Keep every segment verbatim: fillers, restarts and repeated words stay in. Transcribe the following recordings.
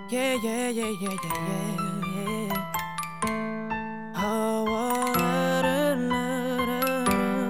Yeah, yeah, yeah, yeah, yeah, yeah, yeah. Oh, oh, la, la, la, la,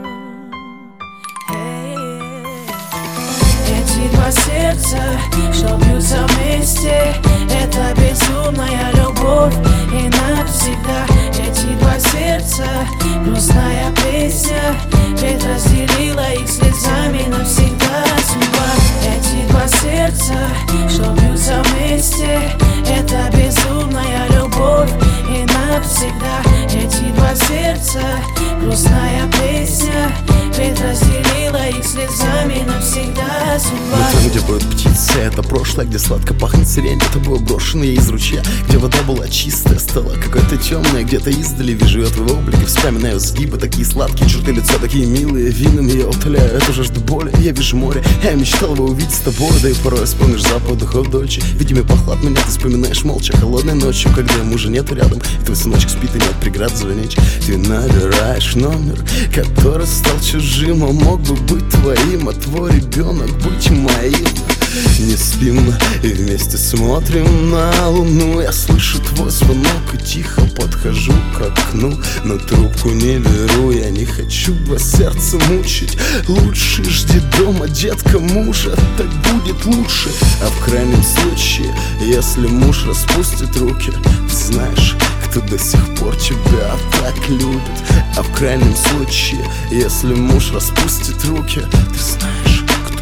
yeah, yeah. Эти два сердца, что бьются вместе, это безумная любовь и навсегда. Эти два сердца, грустная песня, ведь разделила их слезами навсегда судьба. Эти два сердца, что бьются вместе, это безумная любовь и навсегда. Эти два сердца, грустная песня, ведь разделила их слезами навсегда судьба. Но там, где поют птицы, это прошлое, где сладко пахнет сирень. Это было брошено я из ручья, где вода была чистая, стала какая-то темная. Где-то издали вижу я твой облик и вспоминаю сгибы, такие сладкие черты лица, такие милые. Винами я утоляю эту жажду боли. Я вижу море, я мечтал бы увидеть с тобой. Да и порой вспомнишь запах духов Дольче. Видимо, похлад меня ты вспоминаешь молча холодной ночью, когда мужа нету рядом, и твой сыночек спит и нет преград звонить. Ты набираешь номер, который стал чужим, а мог бы быть твоим, а твой ребенок быть моим. Не спим и вместе смотрим на луну. Я слышу твой звонок и тихо подхожу к окну, но трубку не беру, я не хочу два сердца мучить. Лучше жди дома, детка, мужа, так будет лучше. А в крайнем случае, если муж распустит руки, ты знаешь, кто до сих пор тебя так любит. А в крайнем случае, если муж распустит руки, ты знаешь,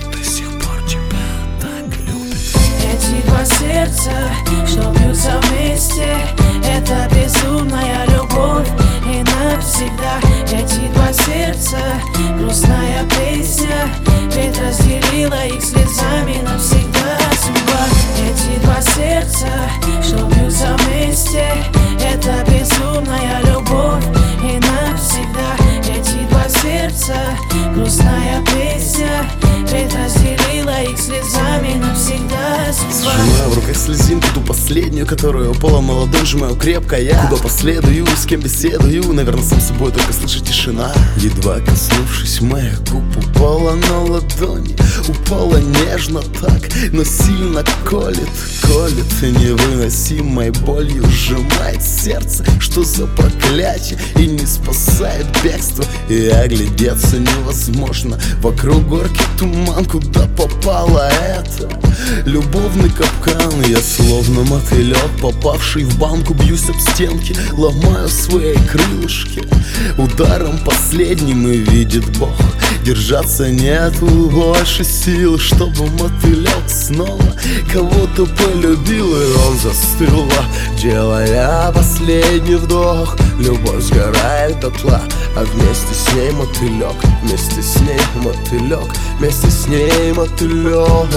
эти два сердца, что бьются вместе, это безумная любовь и навсегда. Эти два сердца, грустная песня, ведь разделила их слезами навсегда судьба. Эти два сердца, что бьются вместе, это безумная любовь и навсегда. Эти два сердца, грустная песня, ведь разделила их слезами навсегда судьба. Сжимаю в руках слезинку, ту последнюю, которую упала на ладонь, сжимаю крепко я. Куда последую, с кем беседую, наверное, сам собой только слышу тишина. Едва коснувшись моих губ, упала на ладони. Упала нежно так, но сильно колет, колет и невыносимой болью сжимает сердце. Что за проклятие, и не спасает бегство, и оглядеться невозможно. Вокруг горький туман, куда попало это любовный капкан. Я словно мотылек, попавший в банку, бьюсь об стенки, ломаю свои крылышки. Ударом последним и видит Бог, держаться нету больше сил, чтобы мотылек снова кого-то полюбил. И он застыл, делая последний вдох. Любовь сгорает дотла, а вместе с ней мотылек. Вместе с ней мотылек, вместе с ней мотылек.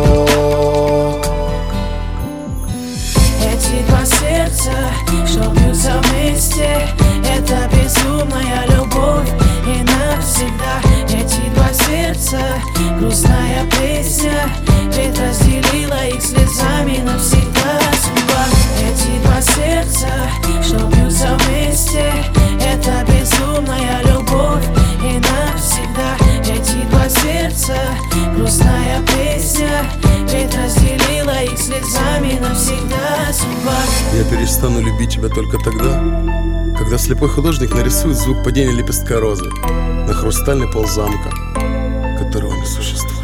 Эти два сердца, что бьются вместе, это безумная любовь и навсегда. Эти два сердца, грустная песня, ведь разделила их слезами навсегда судьба. Эти два сердца, что бьются вместе, это безумная любовь и навсегда. Эти два сердца, грустная песня, ведь разделила их слезами навсегда судьба. Я перестану любить тебя только тогда, когда слепой художник нарисует звук падения лепестка розы на хрустальный пол замка, которого не существует.